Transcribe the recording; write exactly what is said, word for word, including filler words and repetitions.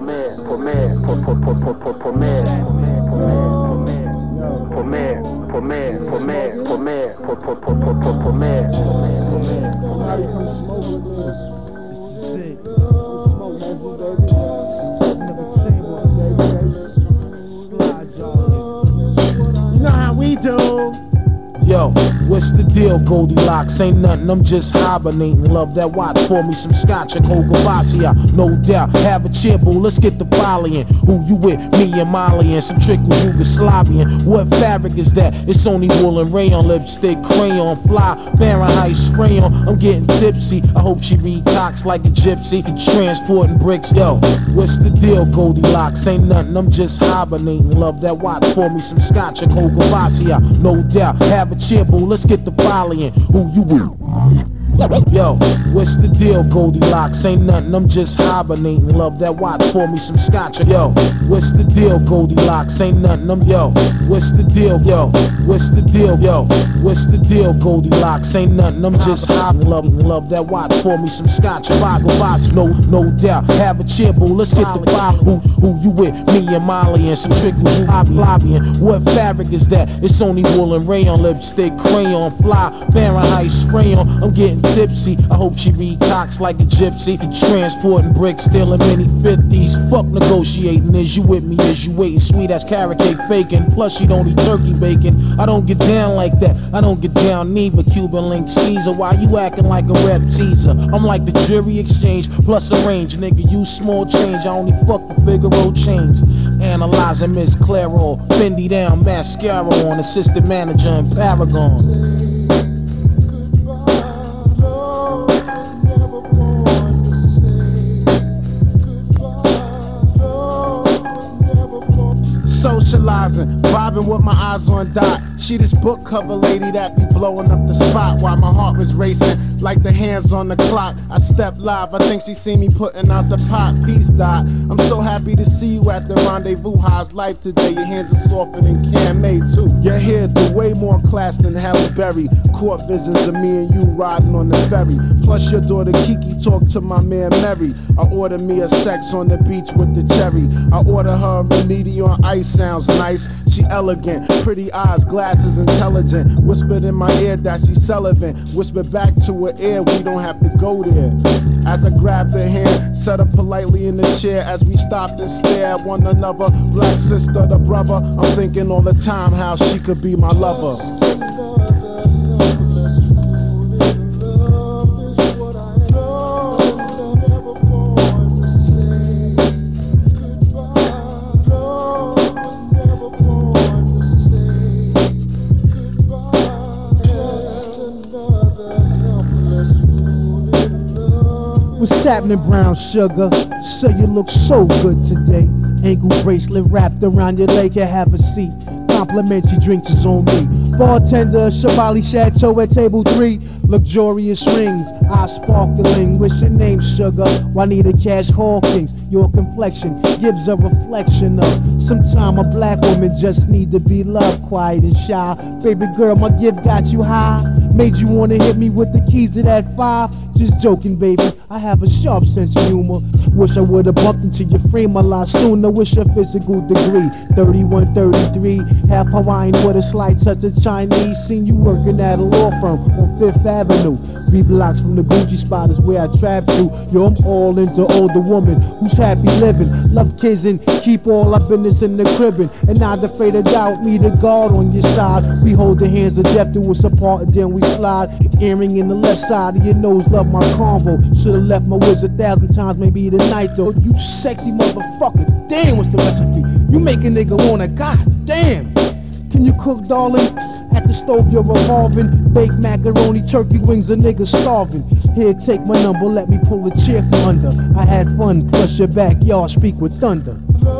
Pomer, Pomer, Pomer, Pomer, Pomer, Pomer, Pomer, Pomer, Pomer, Pomer. Somebody come smoke with me. This is it. Smoke heavy, baby. Never table, baby. Slide, y'all. You know how we do. Yo, what's the deal, Goldilocks? Ain't nothing, I'm just hibernating. Love that watch, pour me some scotch and Coca-Cola, no doubt. Have a chair, boo, let's get the volleying. Who you with? Me and Molly and some trickle Yugoslavian. What fabric is that? It's only wool and rayon, lipstick, crayon, fly, Fahrenheit spray on. I'm getting tipsy, I hope she read cocks like a gypsy. Transporting bricks, yo, what's the deal, Goldilocks? Ain't nothing, I'm just hibernating. Love that watch, pour me some scotch and Coca-Cola, no doubt. Have a chair, boo, let's get the volleying. Who you with? Yo, what's the deal, Goldilocks? Ain't nothing, I'm just hibernating. Love that watch, pour me some scotch. Yo, what's the deal, Goldilocks? Ain't nothing, I'm yo. What's the deal, yo? What's the deal, yo? What's the deal, Goldilocks? Ain't nothing, I'm just hibernating. Love, love that watch, pour me some scotch. Box, no, no doubt. Have a chair, boo, let's get the volley. Who, who you with? Me and Molly and some trickle lobbying. What fabric is that? It's only wool and rayon, lipstick, crayon, fly, Fahrenheit spray on. I'm getting tipsy, I hope she read cocks like a gypsy. Transporting bricks, stealing mini fifties. Fuck negotiating, is you with me, is you waiting? Sweet as carrot cake faking, plus she don't eat turkey bacon. I don't get down like that, I don't get down neither. Cuban link Caesar, why you acting like a rep teaser? I'm like the jury exchange, plus a range. Nigga, you small change, I only fuck the Figaro chains. Analyzing Miss Claro, Fendi down, mascara on, assistant manager in Paragon. Socializing, vibing with my eyes on Dot. She this book cover lady that be blowing up the spot while my heart was racing like the hands on the clock. I stepped live, I think she see me putting out the pot. Peace, Dot. I'm so happy to see you at the rendezvous. How's life today? Your hands are softer than Cam May too. Your hair do way more class than Halle Berry. Court visions of me and you riding on the ferry. Plus your daughter Kiki talk to my man Mary. I order me a sex on the beach with the cherry. I order her a Reniti on ice, sounds nice. She elegant, pretty eyes, glasses, intelligent. Whispered in my ear that she's Sullivan. Whispered back to her ear, we don't have to go there. As I grabbed her hand, set her politely in the chair as we stopped and stared at one another. Black sister, the brother, I'm thinking all the time how she could be my lover. What's happening, brown sugar? So you look so good today. Ankle bracelet wrapped around your leg, here, have a seat. Complimentary drinks is on me. Bartender, Chevalier Chateau at table three. Luxurious rings, eyes sparkling. What's your name, sugar? Juanita Cash Hawkins. Your complexion gives a reflection of sometime a black woman just need to be loved, quiet and shy. Baby girl, my gift got you high. Made you wanna hit me with the keys to that five. Just joking, baby, I have a sharp sense of humor. Wish I would've bumped into your frame a lot sooner. Wish your physical degree thirty-one, thirty-three. Half Hawaiian with a slight touch of Chinese. Seen you working at a law firm on Fifth Avenue. Three blocks from the Gucci spot is where I trap to. Yo, I'm all into older woman who's happy living. Love kids and keep all our business in the cribbin'. And not afraid to doubt me, the guard on your side. We hold the hands of death to us apart and then we slide. Earring in the left side of your nose, love my convo. Should've left my words a thousand times, maybe tonight though. You sexy motherfucker, damn, what's the recipe? You make a nigga wanna, god damn. Can you cook, darling? At the stove you're revolving. Baked macaroni, turkey wings, a nigga starving. Here, take my number, let me pull a chair from under. I had fun, plus your backyard speak with thunder.